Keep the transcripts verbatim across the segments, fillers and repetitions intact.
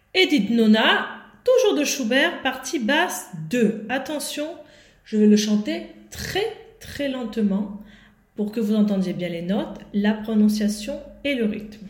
Edith Nona, toujours de Schubert, partie basse deux. Attention, je vais le chanter très très lentement pour que vous entendiez bien les notes, la prononciation et le rythme.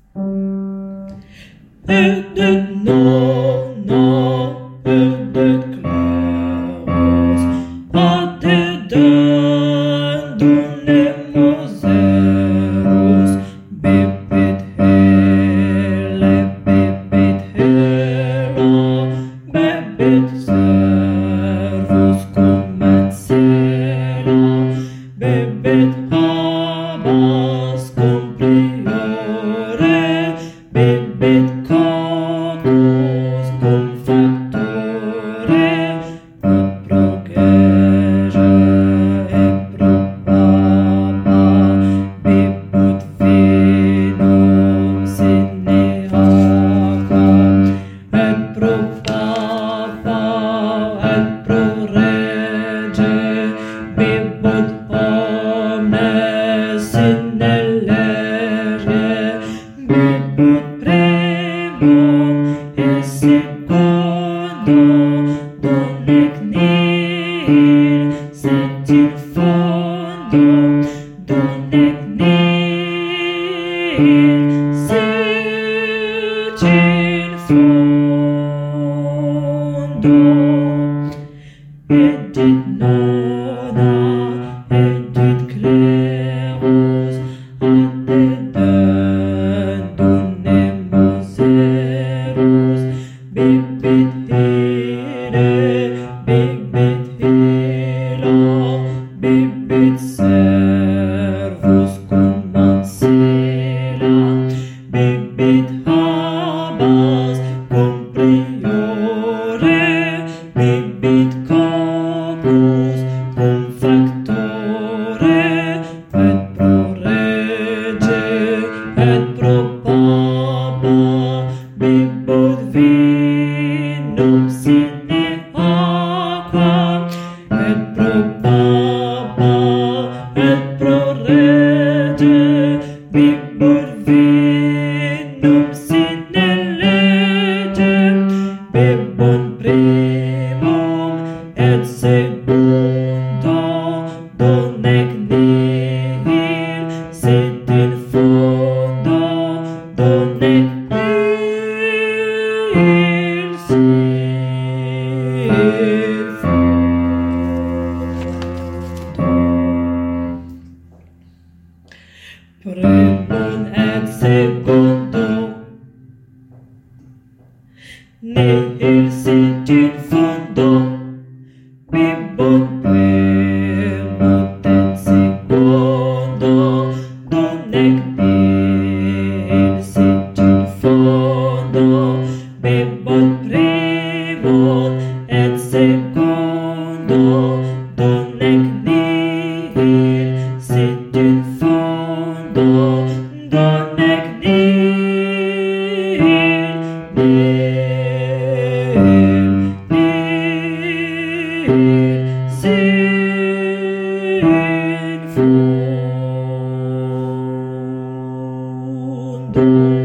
Edith Nona, Edith Claros, Ate Dan, Donemos Eros, Bebet Hele, Bebet Hela, Bebet Servus Comencela, Bebet Habas Compriore, Bebet Cacus cum factore, et progege et probaba, bibut vinum sine aqua, et pro papa et pro rege, bibut omnes sine lege, bibut primum et secundo, donec nihil sed in fondo, donec nihil sed in fondo. Edith Nona, Edith Claros, Ate Dan, Donemos Eros, Bibit Ire, Bibit Hila, Bibit Servus Comencela, Bibit Habas Compriore, Bibit Cacus cum factore, et pro rege et pro papa, bibut vinum sine aqua, et pro papa et pro rege, bibut vinum sine lege, bibut primum et secundo, donec nihil sed in fondo, donec nihil sed in fondo. Primum et secundo, nihil sed in fondo, bibut primum et secundo, donec nihil sed in fondo, bibut primum et secundo, donec nihil sed in fondo, donec nihil, nihil, nihil sed in fondo.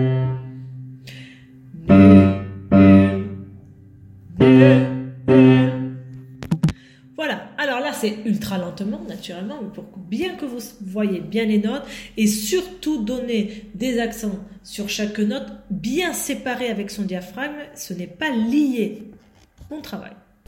Voilà, alors là c'est ultra lentement naturellement, mais pour bien que vous voyez bien les notes et surtout donner des accents sur chaque note bien séparés avec son diaphragme, ce n'est pas lié. Bon travail.